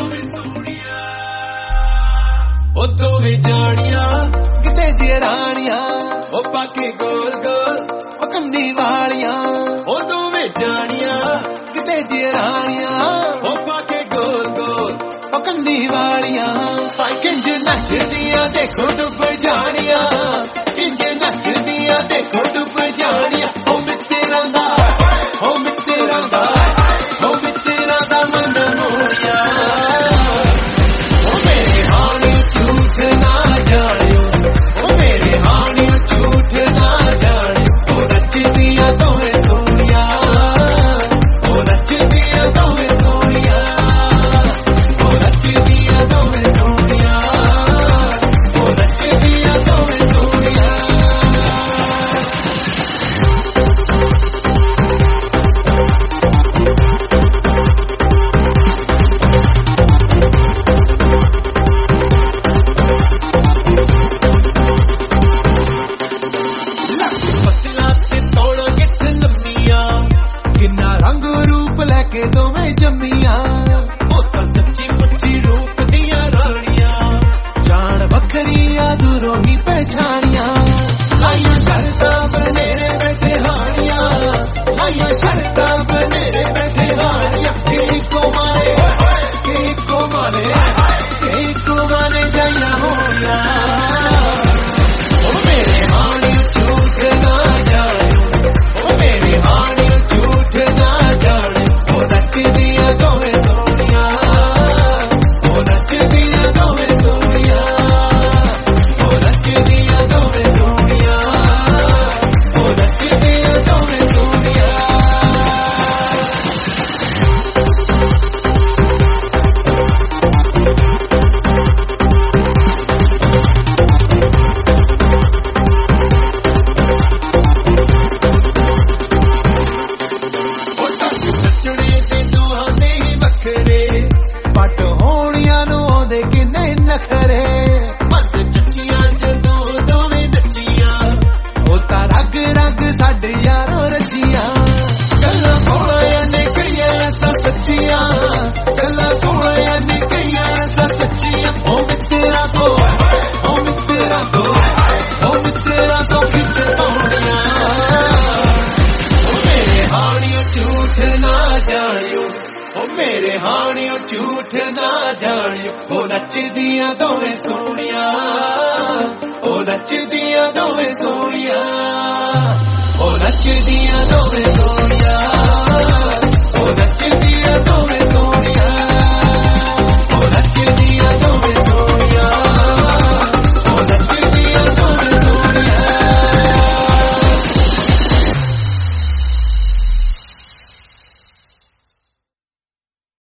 ਉਹ ਦੋਵੇਂ ਜਾਣੀਆਂ ਕਿਤੇ ਦੀਆਂ ਰਾਣੀਆਂ ਉਹ ਪਾਕੇ ਗੋਲ ਗੋਲ ਉਹ ਕੰਨੀ ਵਾਲੀਆਂ ਉਹ ਦੋਵੇਂ ਜਾਣੀਆਂ ਕਿਤੇ ਦੀਆਂ ਰਾਣੀਆਂ ਉਹ ਪਾਕੇ ਗੋਲ ਗੋਲ ਉਹ ਕੰਨੀ ਵਾਲੀਆਂ ਭਾਈ ਕਿੰਜ ਨੱਚਦੀਆਂ ਦੇਖੋ ਡੁੱਬ ਜਾਣੀਆਂ ਕਿੰਜ ਨੱਚਦੀਆਂ ਦੇਖੋ ਡੁੱਬ ਜਾਣੀਆਂ ਉਹ ਮਿੱਤਰਾਂ ਦਾ ਉਹ ਮਿੱਤਰਾਂ ਦਾ ਉਹ ਮਿੱਤਰਾਂ ਦਾ ਮਨ ਮੋੜਿਆ के दोवें जम्मिया ओ तां सच्ची मुच्ची रूप दियां राणियां जान वखरिया दूरों ही पहचानिया लाइया शरतां बनेरे बैठे हानियां लाइया शरतां बनेरे बैठे हानियां इको मारे जाइया होया ओ मेरे हानी झूठ ना जाने ओ मेरे हानी झूठ ना जाने नचदियां दोवें सोनिया ओ नचदियां दोवें सोनिया ओ नचदियां दोवें सोनिया ओ नचदियां दोवें सोनिया पट होनिया नू आउंदे किन्ने नखरे मत चक्कियां जदों दोवें नच्चियां ओ तां रग रग साडे यारों रजियां गल्लां सोहणियां ने कईयां ऐसा सच्चियां गल्लां सोहणियां ने कईयां ऐसा सच्चियां ओ मित्तरा तो खिच पाउणियां ओ मेरे हाणियों झूठ ना जानियो ओ मेरे हाणियों झूठ ना जानियो ओ नचदियां दोवें सोनिया ओ नचदियां दोवें सोनिया ओ नचदियां दोवें सोनिया ओ नच